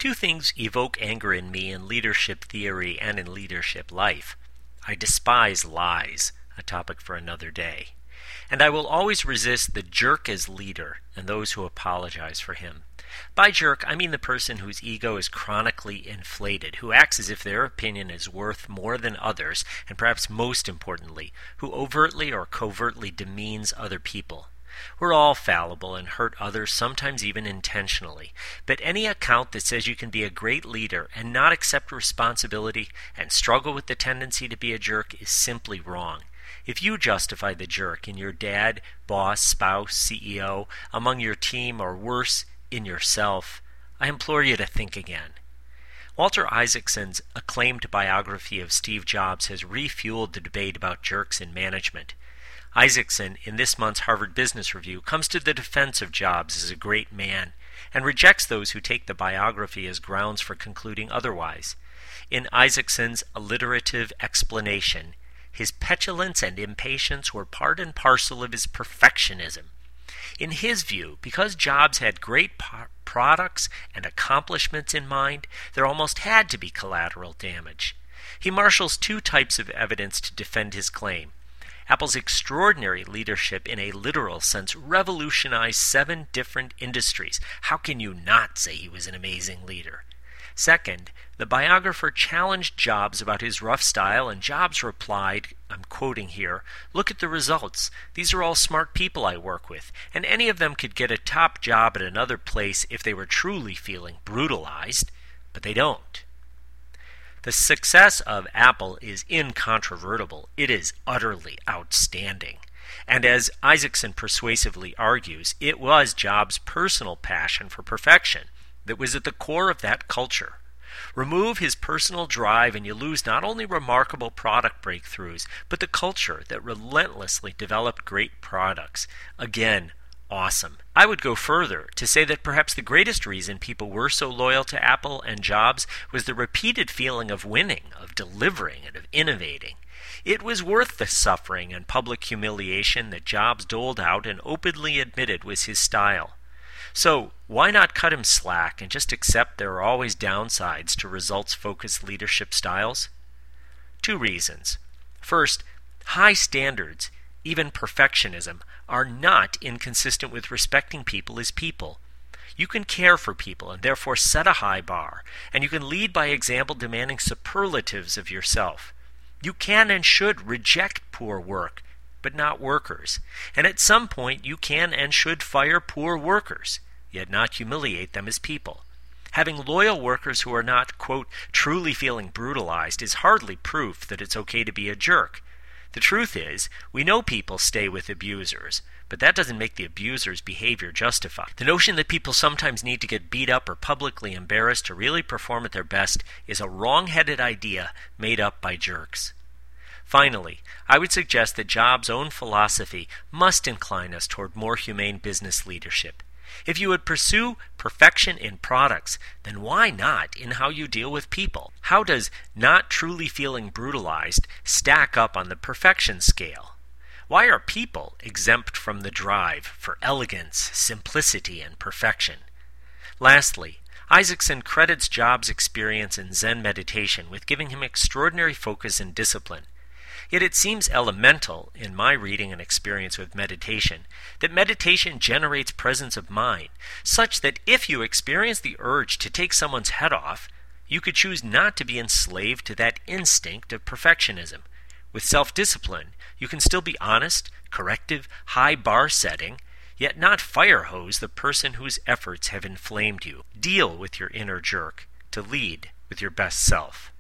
Two things evoke anger in me in leadership theory and in leadership life. I despise lies, a topic for another day. And I will always resist the jerk as leader and those who apologize for him. By jerk, I mean the person whose ego is chronically inflated, who acts as if their opinion is worth more than others, and perhaps most importantly, who overtly or covertly demeans other people. We're all fallible and hurt others, sometimes even intentionally. But any account that says you can be a great leader and not accept responsibility and struggle with the tendency to be a jerk is simply wrong. If you justify the jerk in your dad, boss, spouse, CEO, among your team, or worse, in yourself, I implore you to think again. Walter Isaacson's acclaimed biography of Steve Jobs has refueled the debate about jerks in management. Isaacson, in this month's Harvard Business Review, comes to the defense of Jobs as a great man and rejects those who take the biography as grounds for concluding otherwise. In Isaacson's alliterative explanation, his petulance and impatience were part and parcel of his perfectionism. In his view, because Jobs had great products and accomplishments in mind, there almost had to be collateral damage. He marshals two types of evidence to defend his claim. Apple's extraordinary leadership in a literal sense revolutionized 7 different industries. How can you not say he was an amazing leader? Second, the biographer challenged Jobs about his rough style, and Jobs replied, I'm quoting here, "Look at the results. These are all smart people I work with, and any of them could get a top job at another place if they were truly feeling brutalized, but they don't." The success of Apple is incontrovertible. It is utterly outstanding. And as Isaacson persuasively argues, it was Jobs' personal passion for perfection that was at the core of that culture. Remove his personal drive and you lose not only remarkable product breakthroughs, but the culture that relentlessly developed great products. Again, awesome. I would go further to say that perhaps the greatest reason people were so loyal to Apple and Jobs was the repeated feeling of winning, of delivering, and of innovating. It was worth the suffering and public humiliation that Jobs doled out and openly admitted was his style. So, why not cut him slack and just accept there are always downsides to results-focused leadership styles? 2 reasons. First, high standards, even perfectionism, are not inconsistent with respecting people as people. You can care for people and therefore set a high bar, and you can lead by example demanding superlatives of yourself. You can and should reject poor work, but not workers. And at some point you can and should fire poor workers, yet not humiliate them as people. Having loyal workers who are not, quote, truly feeling brutalized is hardly proof that it's okay to be a jerk. The truth is, we know people stay with abusers, but that doesn't make the abuser's behavior justified. The notion that people sometimes need to get beat up or publicly embarrassed to really perform at their best is a wrong-headed idea made up by jerks. Finally, I would suggest that Jobs' own philosophy must incline us toward more humane business leadership. If you would pursue perfection in products, then why not in how you deal with people? How does not truly feeling brutalized stack up on the perfection scale? Why are people exempt from the drive for elegance, simplicity, and perfection? Lastly, Isaacson credits Jobs' experience in Zen meditation with giving him extraordinary focus and discipline. Yet it seems elemental, in my reading and experience with meditation, that meditation generates presence of mind, such that if you experience the urge to take someone's head off, you could choose not to be enslaved to that instinct of perfectionism. With self-discipline, you can still be honest, corrective, high bar setting, yet not fire hose the person whose efforts have inflamed you. Deal with your inner jerk to lead with your best self.